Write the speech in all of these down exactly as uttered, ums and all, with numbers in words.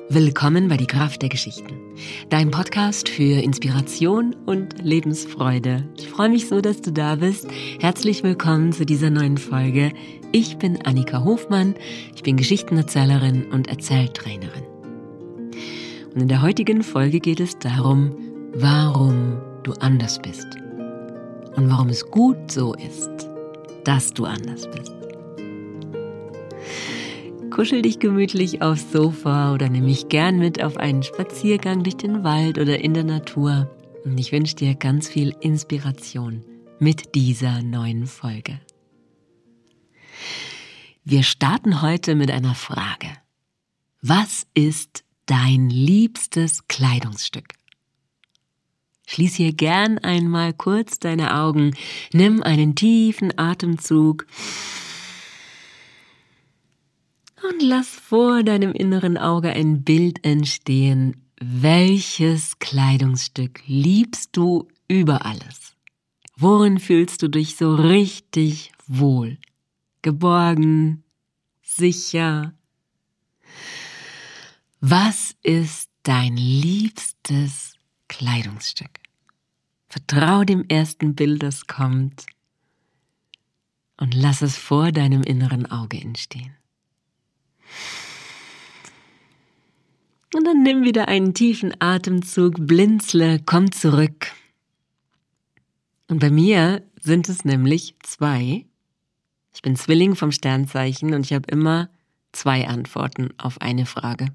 Willkommen bei Die Kraft der Geschichten, dein Podcast für Inspiration und Lebensfreude. Ich freue mich so, dass du da bist. Herzlich willkommen zu dieser neuen Folge. Ich bin Annika Hofmann, ich bin Geschichtenerzählerin und Erzähltrainerin. Und in der heutigen Folge geht es darum, warum du anders bist und warum es gut so ist, dass du anders bist. Kuschel dich gemütlich aufs Sofa oder nimm mich gern mit auf einen Spaziergang durch den Wald oder in der Natur. Und ich wünsche dir ganz viel Inspiration mit dieser neuen Folge. Wir starten heute mit einer Frage. Was ist dein liebstes Kleidungsstück? Schließ hier gern einmal kurz deine Augen, nimm einen tiefen Atemzug und lass vor deinem inneren Auge ein Bild entstehen. Welches Kleidungsstück liebst du über alles? Worin fühlst du dich so richtig wohl? Geborgen, sicher? Was ist dein liebstes Kleidungsstück? Vertrau dem ersten Bild, das kommt, und lass es vor deinem inneren Auge entstehen. Und dann nimm wieder einen tiefen Atemzug, blinzle, komm zurück. Und bei mir sind es nämlich zwei. Ich bin Zwilling vom Sternzeichen und ich habe immer zwei Antworten auf eine Frage.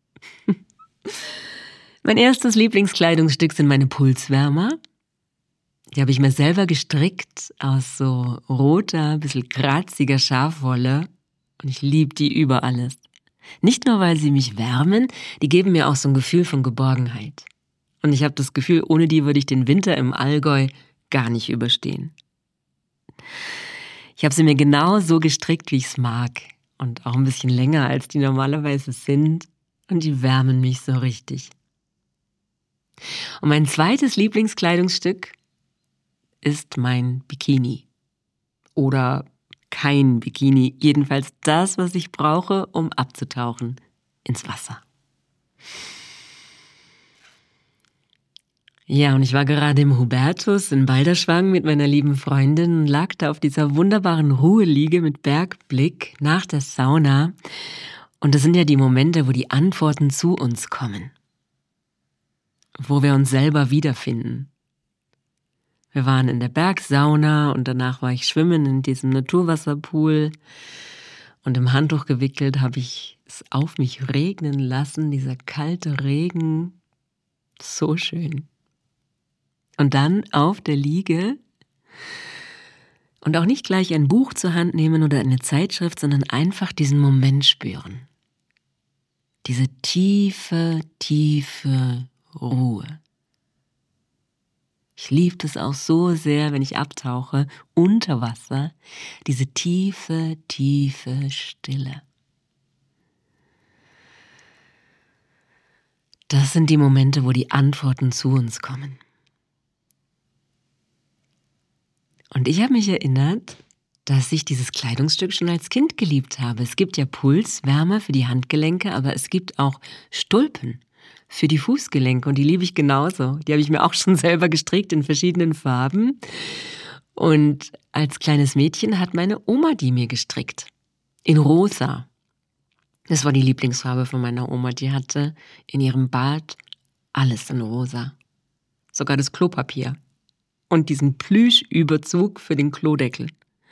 Mein erstes Lieblingskleidungsstück sind meine Pulswärmer. Die habe ich mir selber gestrickt aus so roter, bisschen kratziger Schafwolle. Und ich liebe die über alles. Nicht nur, weil sie mich wärmen, die geben mir auch so ein Gefühl von Geborgenheit. Und ich habe das Gefühl, ohne die würde ich den Winter im Allgäu gar nicht überstehen. Ich habe sie mir genau so gestrickt, wie ich es mag. Und auch ein bisschen länger, als die normalerweise sind. Und die wärmen mich so richtig. Und mein zweites Lieblingskleidungsstück ist mein Bikini. Oder kein Bikini, jedenfalls das, was ich brauche, um abzutauchen ins Wasser. Ja, und ich war gerade im Hubertus in Balderschwang mit meiner lieben Freundin und lag da auf dieser wunderbaren Ruheliege mit Bergblick nach der Sauna. Und das sind ja die Momente, wo die Antworten zu uns kommen, wo wir uns selber wiederfinden. Wir waren in der Bergsauna und danach war ich schwimmen in diesem Naturwasserpool und im Handtuch gewickelt habe ich es auf mich regnen lassen, dieser kalte Regen, so schön. Und dann auf der Liege und auch nicht gleich ein Buch zur Hand nehmen oder eine Zeitschrift, sondern einfach diesen Moment spüren. Diese tiefe, tiefe Ruhe. Ich liebe es auch so sehr, wenn ich abtauche, unter Wasser, diese tiefe, tiefe Stille. Das sind die Momente, wo die Antworten zu uns kommen. Und ich habe mich erinnert, dass ich dieses Kleidungsstück schon als Kind geliebt habe. Es gibt ja Pulswärmer für die Handgelenke, aber es gibt auch Stulpen für die Fußgelenke und die liebe ich genauso. Die habe ich mir auch schon selber gestrickt in verschiedenen Farben. Und als kleines Mädchen hat meine Oma die mir gestrickt. In rosa. Das war die Lieblingsfarbe von meiner Oma. Die hatte in ihrem Bad alles in rosa. Sogar das Klopapier. Und diesen Plüschüberzug für den Klodeckel.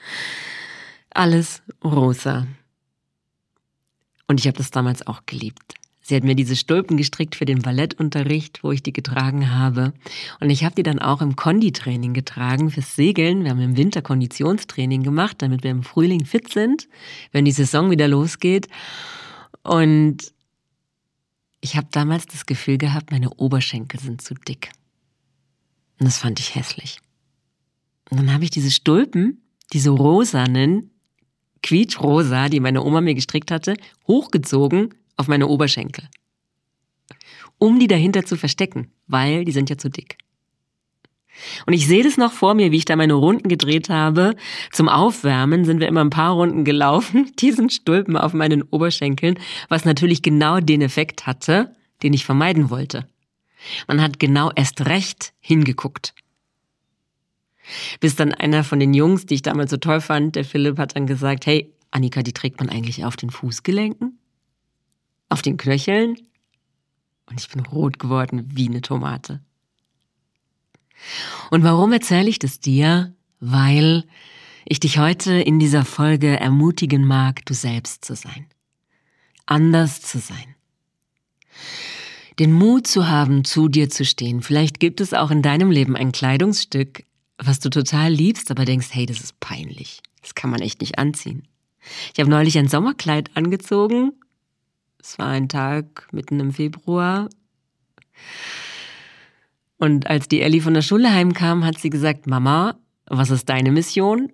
Alles rosa. Und ich habe das damals auch geliebt. Sie hat mir diese Stulpen gestrickt für den Ballettunterricht, wo ich die getragen habe. Und ich habe die dann auch im Konditraining getragen fürs Segeln. Wir haben im Winter Konditionstraining gemacht, damit wir im Frühling fit sind, wenn die Saison wieder losgeht. Und ich habe damals das Gefühl gehabt, meine Oberschenkel sind zu dick. Und das fand ich hässlich. Und dann habe ich diese Stulpen, diese rosanen, quietschrosa, die meine Oma mir gestrickt hatte, hochgezogen auf meine Oberschenkel, um die dahinter zu verstecken, weil die sind ja zu dick. Und ich sehe das noch vor mir, wie ich da meine Runden gedreht habe. Zum Aufwärmen sind wir immer ein paar Runden gelaufen, diesen Stulpen auf meinen Oberschenkeln, was natürlich genau den Effekt hatte, den ich vermeiden wollte. Man hat genau erst recht hingeguckt. Bis dann einer von den Jungs, die ich damals so toll fand, der Philipp, hat dann gesagt, hey, Annika, die trägt man eigentlich auf den Fußgelenken? Auf den Knöcheln? Und ich bin rot geworden wie eine Tomate. Und warum erzähle ich das dir? Weil ich dich heute in dieser Folge ermutigen mag, du selbst zu sein. Anders zu sein. Den Mut zu haben, zu dir zu stehen. Vielleicht gibt es auch in deinem Leben ein Kleidungsstück, was du total liebst, aber denkst, hey, das ist peinlich. Das kann man echt nicht anziehen. Ich habe neulich ein Sommerkleid angezogen. Es war ein Tag mitten im Februar. Und als die Elli von der Schule heimkam, hat sie gesagt, Mama, was ist deine Mission?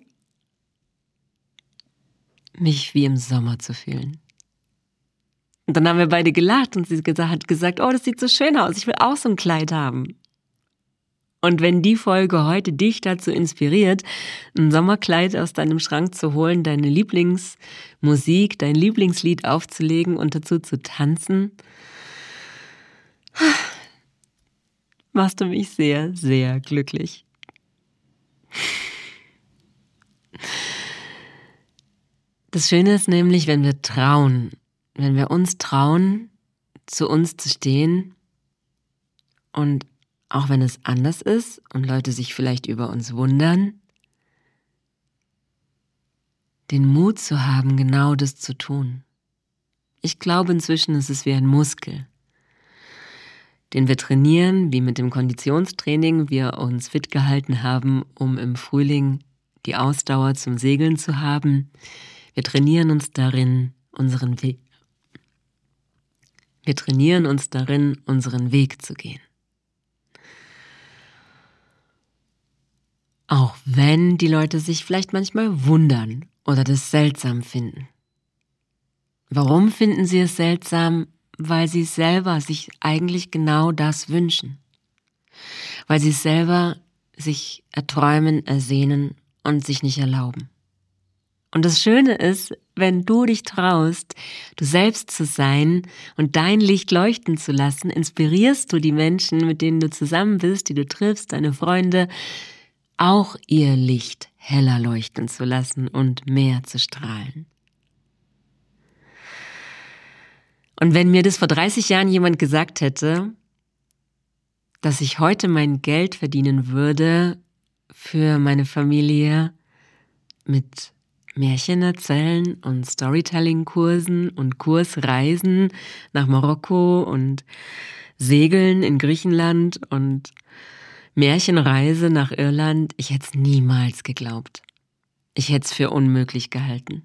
Mich wie im Sommer zu fühlen. Und dann haben wir beide gelacht und sie hat gesagt, oh, das sieht so schön aus, ich will auch so ein Kleid haben. Und wenn die Folge heute dich dazu inspiriert, ein Sommerkleid aus deinem Schrank zu holen, deine Lieblingsmusik, dein Lieblingslied aufzulegen und dazu zu tanzen, machst du mich sehr, sehr glücklich. Das Schöne ist nämlich, wenn wir trauen, wenn wir uns trauen, zu uns zu stehen und auch wenn es anders ist und Leute sich vielleicht über uns wundern, den Mut zu haben, genau das zu tun. Ich glaube, inzwischen ist es wie ein Muskel, den wir trainieren, wie mit dem Konditionstraining wir uns fit gehalten haben, um im Frühling die Ausdauer zum Segeln zu haben. Wir trainieren uns darin, unseren Weg. Wir trainieren uns darin, unseren Weg zu gehen. Auch wenn die Leute sich vielleicht manchmal wundern oder das seltsam finden. Warum finden sie es seltsam? Weil sie selber sich eigentlich genau das wünschen. Weil sie selber sich erträumen, ersehnen und sich nicht erlauben. Und das Schöne ist, wenn du dich traust, du selbst zu sein und dein Licht leuchten zu lassen, inspirierst du die Menschen, mit denen du zusammen bist, die du triffst, deine Freunde, auch ihr Licht heller leuchten zu lassen und mehr zu strahlen. Und wenn mir das vor dreißig Jahren jemand gesagt hätte, dass ich heute mein Geld verdienen würde für meine Familie mit Märchen erzählen und Storytelling-Kursen und Kursreisen nach Marokko und Segeln in Griechenland und Märchenreise nach Irland, ich hätte es niemals geglaubt. Ich hätte es für unmöglich gehalten.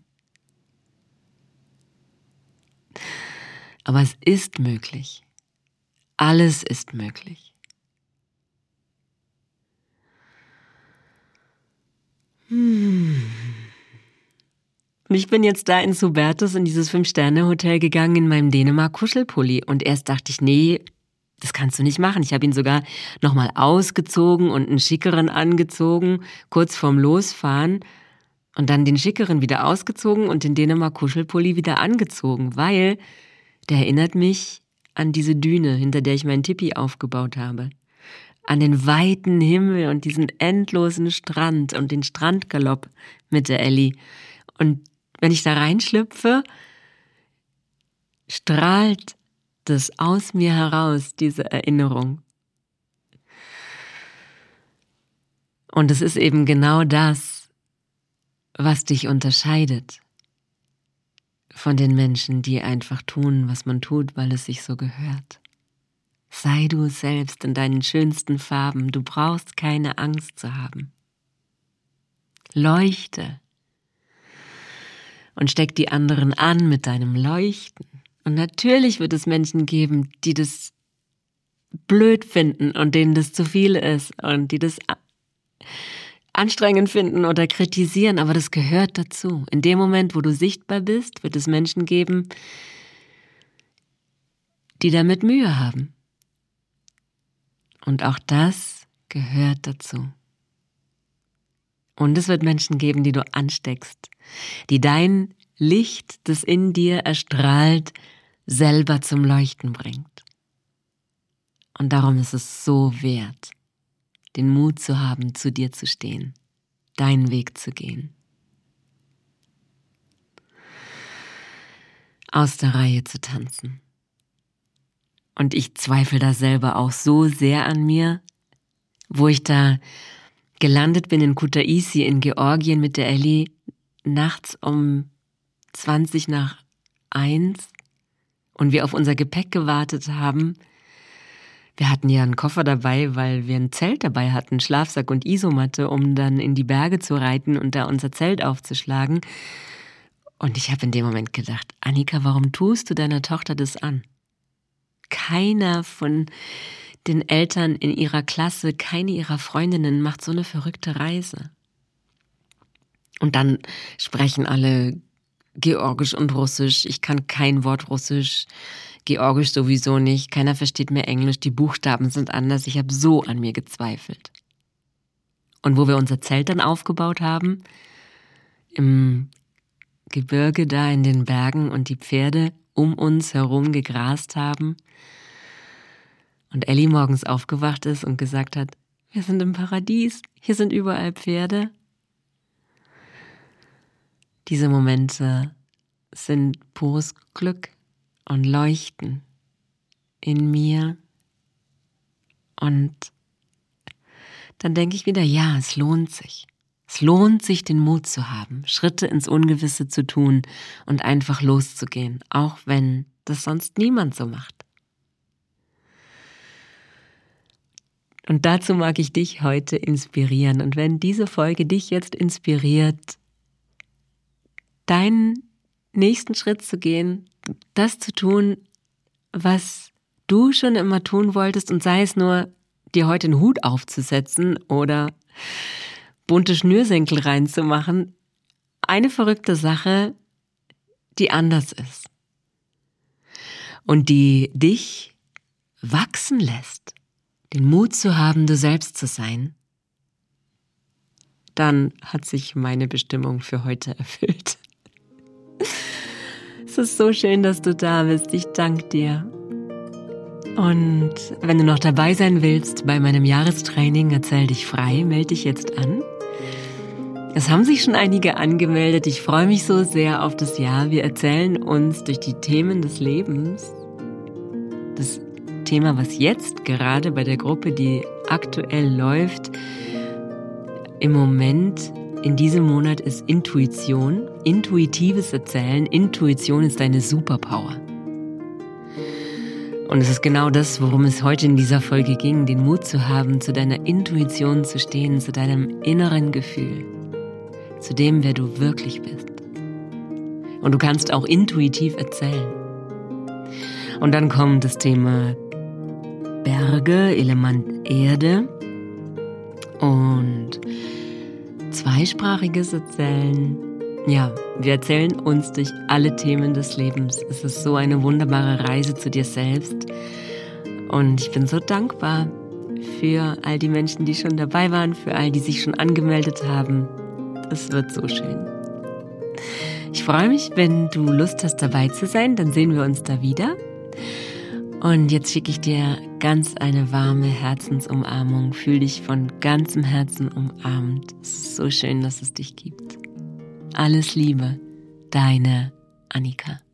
Aber es ist möglich. Alles ist möglich. Hm. Und ich bin jetzt da in Hubertus in dieses Fünf-Sterne-Hotel gegangen in meinem Dänemark-Kuschelpulli. Und erst dachte ich, nee, das kannst du nicht machen. Ich habe ihn sogar nochmal ausgezogen und einen schickeren angezogen, kurz vorm Losfahren. Und dann den schickeren wieder ausgezogen und den Dänemark-Kuschelpulli wieder angezogen, weil der erinnert mich an diese Düne, hinter der ich meinen Tipi aufgebaut habe. An den weiten Himmel und diesen endlosen Strand und den Strandgalopp mit der Elli. Und wenn ich da reinschlüpfe, strahlt das aus mir heraus, diese Erinnerung. Und es ist eben genau das, was dich unterscheidet von den Menschen, die einfach tun, was man tut, weil es sich so gehört. Sei du selbst in deinen schönsten Farben. Du brauchst keine Angst zu haben. Leuchte und steck die anderen an mit deinem Leuchten. Und natürlich wird es Menschen geben, die das blöd finden und denen das zu viel ist und die das anstrengend finden oder kritisieren, aber das gehört dazu. In dem Moment, wo du sichtbar bist, wird es Menschen geben, die damit Mühe haben. Und auch das gehört dazu. Und es wird Menschen geben, die du ansteckst, die dein Licht, das in dir erstrahlt, selber zum Leuchten bringt. Und darum ist es so wert, den Mut zu haben, zu dir zu stehen, deinen Weg zu gehen. Aus der Reihe zu tanzen. Und ich zweifle da selber auch so sehr an mir, wo ich da gelandet bin in Kutaisi in Georgien mit der Elli nachts um zwanzig nach eins und wir auf unser Gepäck gewartet haben. Wir hatten ja einen Koffer dabei, weil wir ein Zelt dabei hatten, Schlafsack und Isomatte, um dann in die Berge zu reiten und da unser Zelt aufzuschlagen. Und ich habe in dem Moment gedacht, Annika, warum tust du deiner Tochter das an? Keiner von den Eltern in ihrer Klasse, keine ihrer Freundinnen macht so eine verrückte Reise. Und dann sprechen alle Georgisch und Russisch. Ich kann kein Wort Russisch, Georgisch sowieso nicht. Keiner versteht mehr Englisch, die Buchstaben sind anders. Ich habe so an mir gezweifelt. Und wo wir unser Zelt dann aufgebaut haben, im Gebirge da in den Bergen und die Pferde um uns herum gegrast haben, und Elli morgens aufgewacht ist und gesagt hat, wir sind im Paradies, hier sind überall Pferde. Diese Momente sind pures Glück und Leuchten in mir. Und dann denke ich wieder, ja, es lohnt sich. Es lohnt sich, den Mut zu haben, Schritte ins Ungewisse zu tun und einfach loszugehen, auch wenn das sonst niemand so macht. Und dazu mag ich dich heute inspirieren. Und wenn diese Folge dich jetzt inspiriert, deinen nächsten Schritt zu gehen, das zu tun, was du schon immer tun wolltest, und sei es nur, dir heute einen Hut aufzusetzen oder bunte Schnürsenkel reinzumachen, eine verrückte Sache, die anders ist und die dich wachsen lässt. Den Mut zu haben, du selbst zu sein, dann hat sich meine Bestimmung für heute erfüllt. Es ist so schön, dass du da bist. Ich danke dir. Und wenn du noch dabei sein willst bei meinem Jahrestraining Erzähl dich frei, melde dich jetzt an. Es haben sich schon einige angemeldet. Ich freue mich so sehr auf das Jahr. Wir erzählen uns durch die Themen des Lebens, das Thema, was jetzt gerade bei der Gruppe, die aktuell läuft, im Moment in diesem Monat ist Intuition, intuitives Erzählen. Intuition ist deine Superpower. Und es ist genau das, worum es heute in dieser Folge ging, den Mut zu haben, zu deiner Intuition zu stehen, zu deinem inneren Gefühl, zu dem, wer du wirklich bist. Und du kannst auch intuitiv erzählen. Und dann kommt das Thema Berge, Element Erde und zweisprachiges Erzählen. Ja, wir erzählen uns durch alle Themen des Lebens. Es ist so eine wunderbare Reise zu dir selbst. Und ich bin so dankbar für all die Menschen, die schon dabei waren, für all die sich schon angemeldet haben. Es wird so schön. Ich freue mich, wenn du Lust hast, dabei zu sein. Dann sehen wir uns da wieder. Und jetzt schicke ich dir ganz eine warme Herzensumarmung. Fühl dich von ganzem Herzen umarmt. Es ist so schön, dass es dich gibt. Alles Liebe, deine Annika.